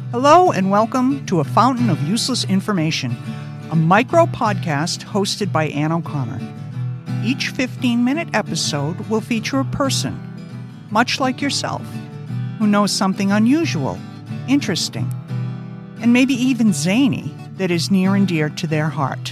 Hello and welcome to A Fountain of Useless Information, a micro podcast hosted by Ann O'Connor. Each 15-minute episode will feature a person, much like yourself, who knows something unusual, interesting, and maybe even zany that is near and dear to their heart.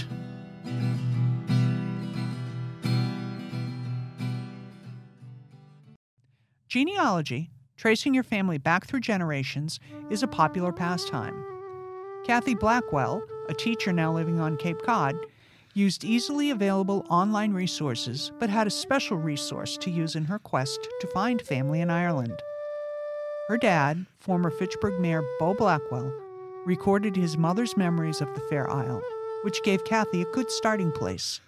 Genealogy, tracing your family back through generations, is a popular pastime. Kathy Blackwell, a teacher now living on Cape Cod, used easily available online resources but had a special resource to use in her quest to find family in Ireland. Her dad, former Fitchburg Mayor Beau Blackwell, recorded his mother's memories of the Fair Isle, which gave Kathy a good starting place.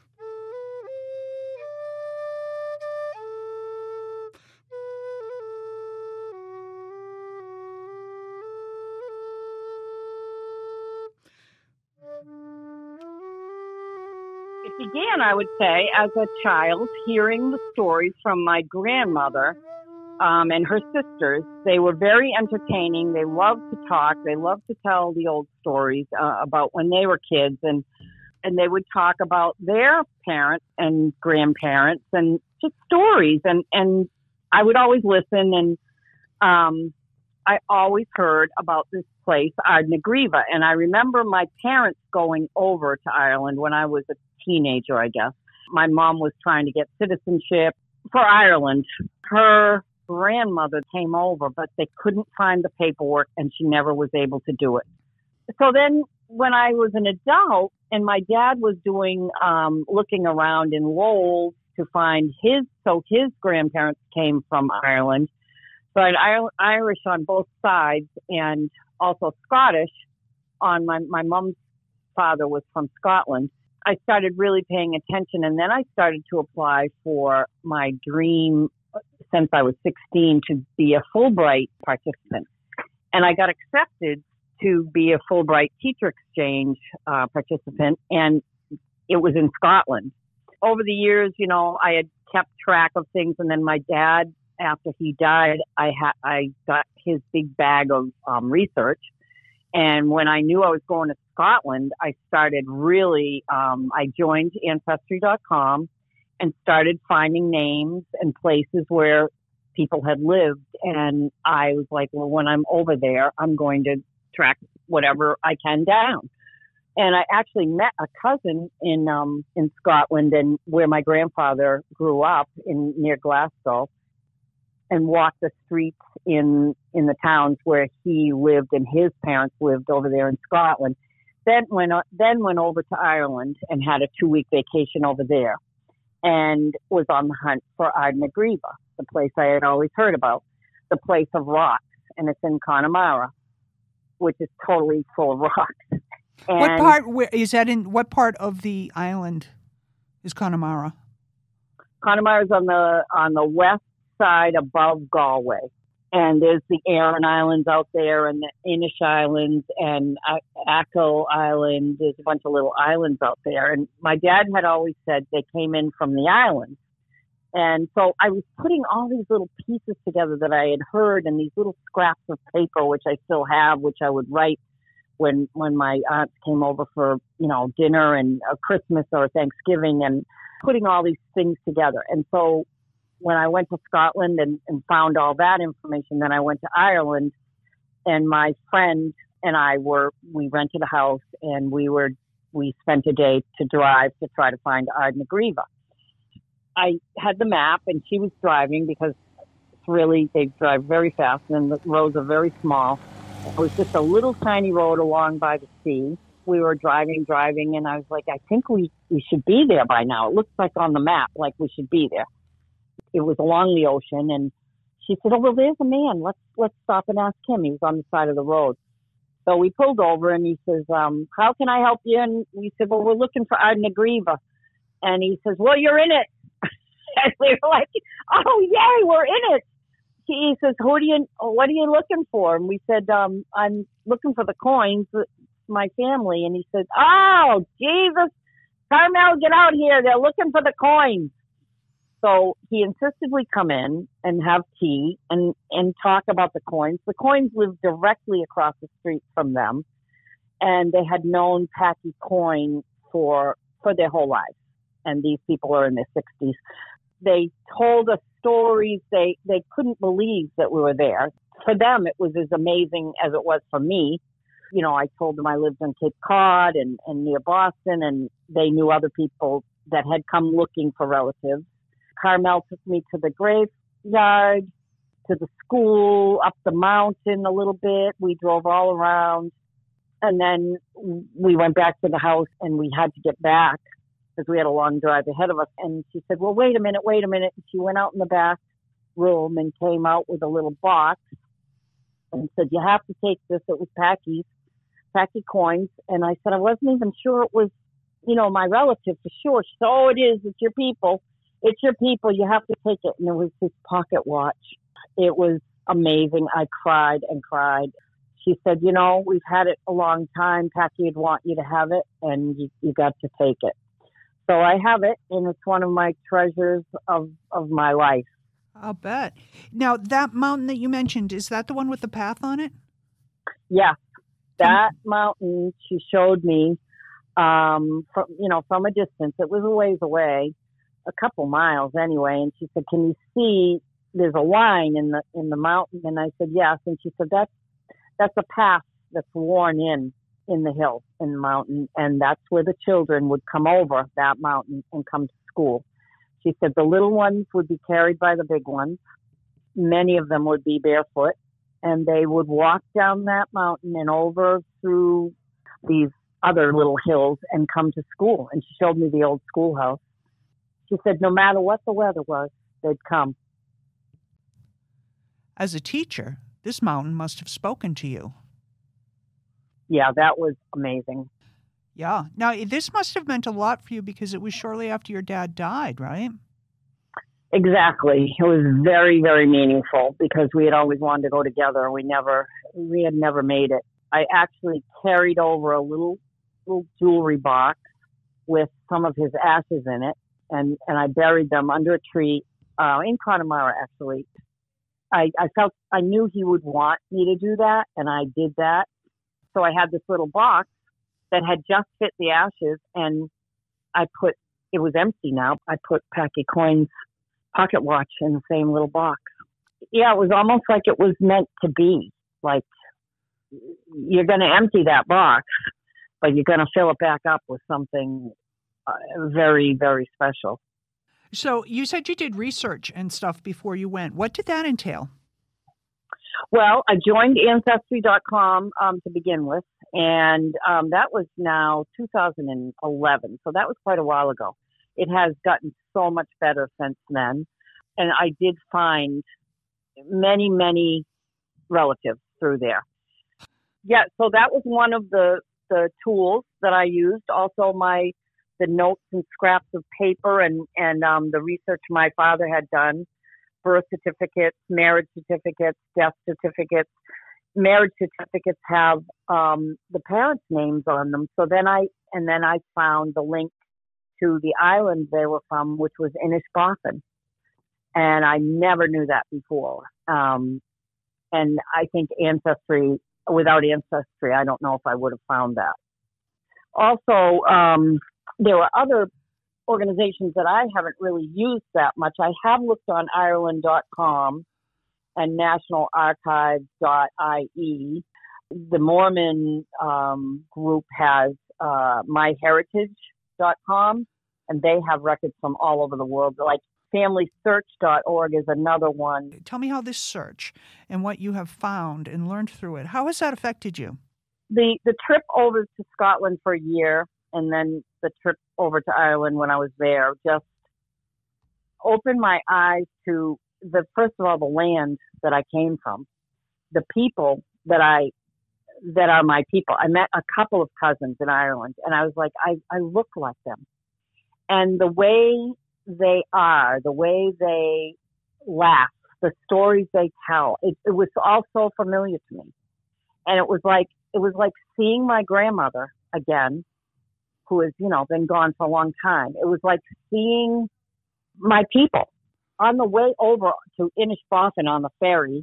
It began, I would say, as a child, hearing the stories from my grandmother and her sisters. They were very entertaining. They loved to talk. They loved to tell the old stories about when they were kids, and they would talk about their parents and grandparents and just stories. And I would always listen, and I always heard about this place, Ardnagriva. And I remember my parents going over to Ireland when I was a teenager, I guess. My mom was trying to get citizenship for Ireland. Her grandmother came over, but they couldn't find the paperwork, and she never was able to do it. So then when I was an adult and my dad was doing, looking around in Lowell to find his grandparents came from Ireland. So I had Irish on both sides and also Scottish on my mom's father was from Scotland. I started really paying attention, and then I started to apply for my dream since I was 16 to be a Fulbright participant. And I got accepted to be a Fulbright teacher exchange participant, and it was in Scotland. Over the years, I had kept track of things, and then my dad, after he died, I got his big bag of research. And when I knew I was going to Scotland, I started really, I joined Ancestry.com and started finding names and places where people had lived. And I was like, well, when I'm over there, I'm going to track whatever I can down. And I actually met a cousin in Scotland, and where my grandfather grew up near Glasgow, and walked the streets in the towns where he lived and his parents lived over there in Scotland. Then went over to Ireland and had a 2-week vacation over there, and was on the hunt for Ardnagriva, the place I had always heard about, the place of rocks, and it's in Connemara, which is totally full of rocks. And what part of the island is Connemara? Connemara is on the west side above Galway, and there's the Aran Islands out there, and the Inish Islands, and Achill Island. There's a bunch of little islands out there, and my dad had always said they came in from the islands. And so I was putting all these little pieces together that I had heard, and these little scraps of paper, which I still have, which I would write when my aunts came over for dinner and Christmas or Thanksgiving, and putting all these things together. And so when I went to Scotland and found all that information, then I went to Ireland, and my friend and we rented a house, and we spent a day to drive to try to find Ardnagriva. I had the map, and she was driving because they drive very fast, and the roads are very small. It was just a little tiny road along by the sea. We were driving, and I was like, I think we should be there by now. It looks like on the map, like we should be there. It was along the ocean, and she said, oh, well, there's a man. Let's stop and ask him. He was on the side of the road. So we pulled over, and he says, how can I help you? And we said, well, we're looking for Ardnagriva. And he says, well, you're in it. And we were like, oh, yay, we're in it. He says, what are you looking for? And we said, I'm looking for the coins, my family. And he said, oh, Jesus, Carmel, get out here. They're looking for the coins. So he insisted we come in and have tea and talk about the coins. The coins lived directly across the street from them, and they had known Packy Coin for their whole lives. And these people are in their 60s. They told us stories. They couldn't believe that we were there. For them, it was as amazing as it was for me. You know, I told them I lived on Cape Cod and near Boston, and they knew other people that had come looking for relatives. Carmel took me to the graveyard, to the school, up the mountain a little bit. We drove all around. And then we went back to the house, and we had to get back because we had a long drive ahead of us. And she said, well, wait a minute. And she went out in the back room and came out with a little box and said, you have to take this. It was Packy Coins. And I said, I wasn't even sure it was, you know, my relative for sure. She said, oh, it is. It's your people. It's your people. You have to take it. And it was his pocket watch. It was amazing. I cried and cried. She said, you know, we've had it a long time. Packy would want you to have it, and you got to take it. So I have it, and it's one of my treasures of my life. I'll bet. Now, that mountain that you mentioned, is that the one with the path on it? Yeah. That mountain she showed me from a distance. It was a ways away, a couple miles anyway. And she said, can you see there's a line in the mountain? And I said, yes. And she said, that's a path that's worn in the hill, in the mountain. And that's where the children would come over that mountain and come to school. She said the little ones would be carried by the big ones. Many of them would be barefoot, and they would walk down that mountain and over through these other little hills and come to school. And she showed me the old schoolhouse. She said no matter what the weather was, they'd come. As a teacher, this mountain must have spoken to you. Yeah, that was amazing. Yeah. Now, this must have meant a lot for you because it was shortly after your dad died, right? Exactly. It was very, very meaningful because we had always wanted to go together. We had never made it. I actually carried over a little jewelry box with some of his ashes in it, and I buried them under a tree in Connemara, actually. I knew he would want me to do that, and I did that. So I had this little box that had just fit the ashes, and it was empty now. I put Packy Coin's pocket watch in the same little box. Yeah, it was almost like it was meant to be. Like, you're going to empty that box, but you're going to fill it back up with something very, very special. So you said you did research and stuff before you went. What did that entail? Well, I joined Ancestry.com to begin with, and that was now 2011, so that was quite a while ago. It has gotten so much better since then, and I did find many, many relatives through there. Yeah, so that was one of the tools that I used. Also, the notes and scraps of paper and the research my father had done. Birth certificates, marriage certificates, death certificates. Marriage certificates have the parents' names on them. So then I found the link to the island they were from, which was Inishbofin, and I never knew that before. And I think without Ancestry, I don't know if I would have found that. Also, there were other organizations that I haven't really used that much. I have looked on Ireland.com and nationalarchives.ie. The Mormon group has myheritage.com, and they have records from all over the world. Like FamilySearch.org is another one. Tell me how this search and what you have found and learned through it, how has that affected you? The trip over to Scotland for a year, and then the trip over to Ireland when I was there, just opened my eyes to first of all, the land that I came from, the people that are my people. I met a couple of cousins in Ireland, and I was like, I look like them. And the way they are, the way they laugh, the stories they tell, it was all so familiar to me. And it was like seeing my grandmother again, who has, been gone for a long time. It was like seeing my people. On the way over to Inishbofin on the ferry,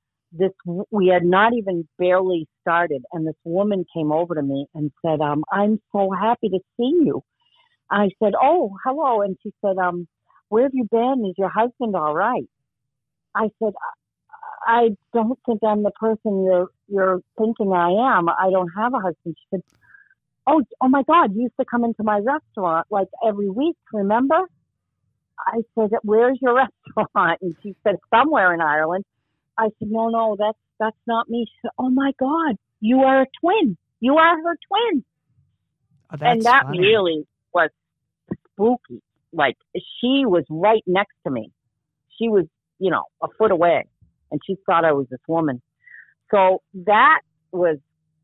we had not even barely started, and this woman came over to me and said, I'm so happy to see you. I said, oh, hello. And she said, where have you been? Is your husband all right? I said, I don't think I'm the person you're thinking I am. I don't have a husband. She said, oh my God, you used to come into my restaurant like every week, remember? I said, where's your restaurant? And she said, somewhere in Ireland. I said, no, that's not me. She said, oh my God, you are a twin. You are her twin. Oh, and that funny. Really was spooky. Like, she was right next to me. She was, a foot away, and she thought I was this woman. So that was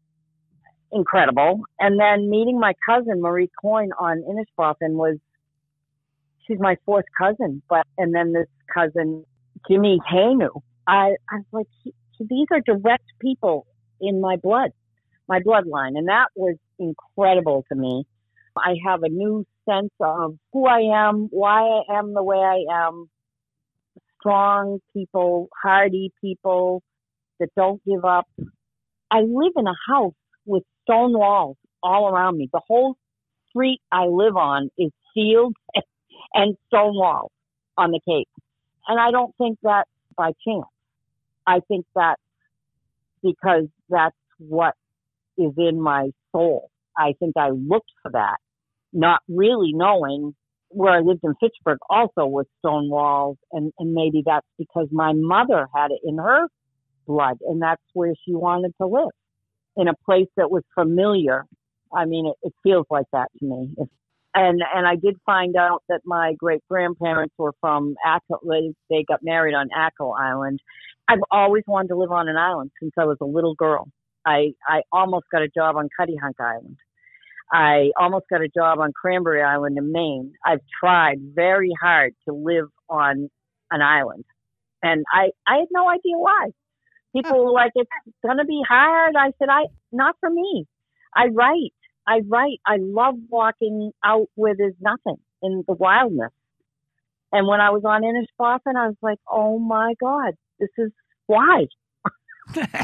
incredible. And then meeting my cousin, Marie Coyne, on Inishbofin she's my fourth cousin. And then this cousin, Jimmy Hainu, I was like, these are direct people in my bloodline. And that was incredible to me. I have a new sense of who I am, why I am the way I am. Strong people, hardy people that don't give up. I live in a house with stone walls all around me. The whole street I live on is fields and stone walls on the Cape. And I don't think that's by chance. I think that's because that's what is in my soul. I think I looked for that, not really knowing where I lived in Fitchburg also was stone walls. And maybe that's because my mother had it in her blood, and that's where she wanted to live, in a place that was familiar. I mean, it feels like that to me. And I did find out that my great-grandparents were from Achill. They got married on Achill Island. I've always wanted to live on an island since I was a little girl. I almost got a job on Cuttyhunk Island. I almost got a job on Cranberry Island in Maine. I've tried very hard to live on an island. And I had no idea why. People were like, it's going to be hard. I said, not for me. I write. I love walking out where there's nothing in the wildness. And when I was on Inishbofin, I was like, oh my God, this is why. I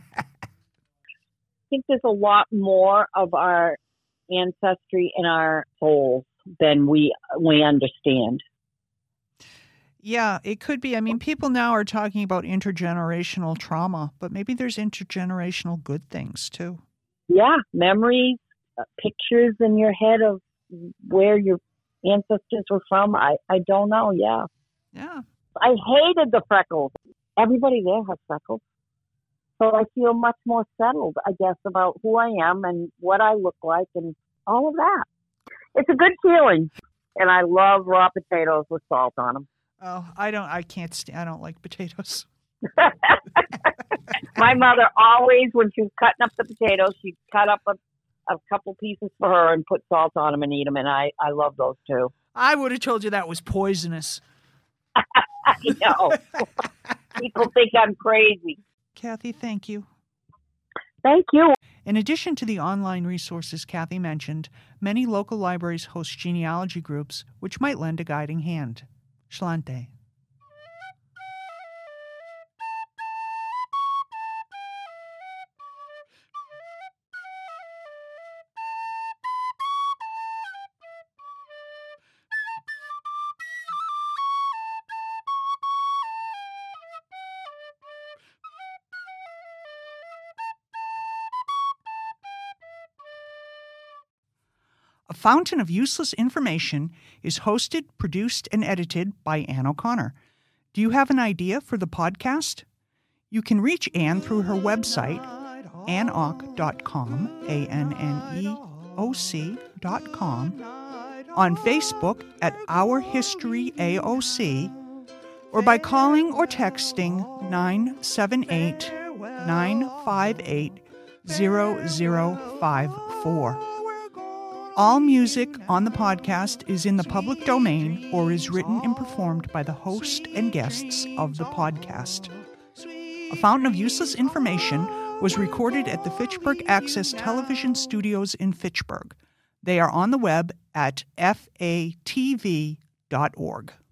think there's a lot more of our ancestry in our souls than we understand. Yeah, it could be. I mean, people now are talking about intergenerational trauma, but maybe there's intergenerational good things too. Yeah, memories, pictures in your head of where your ancestors were from. I don't know. Yeah. Yeah. I hated the freckles. Everybody there has freckles. So I feel much more settled, I guess, about who I am and what I look like and all of that. It's a good feeling. And I love raw potatoes with salt on them. Oh, I don't like potatoes. My mother always, when she was cutting up the potatoes, she'd cut up a couple pieces for her and put salt on them and eat them. And I love those too. I would have told you that was poisonous. I know. People think I'm crazy. Kathy, thank you. Thank you. In addition to the online resources Kathy mentioned, many local libraries host genealogy groups, which might lend a guiding hand. Shlante. A Fountain of Useless Information is hosted, produced, and edited by Ann O'Connor. Do you have an idea for the podcast? You can reach Ann through her website, annoc.com, ANNEOC.com, on Facebook at Our History AOC, or by calling or texting 978-958-0054. All music on the podcast is in the public domain or is written and performed by the host and guests of the podcast. A Fountain of Useless Information was recorded at the Fitchburg Access Television Studios in Fitchburg. They are on the web at fatv.org.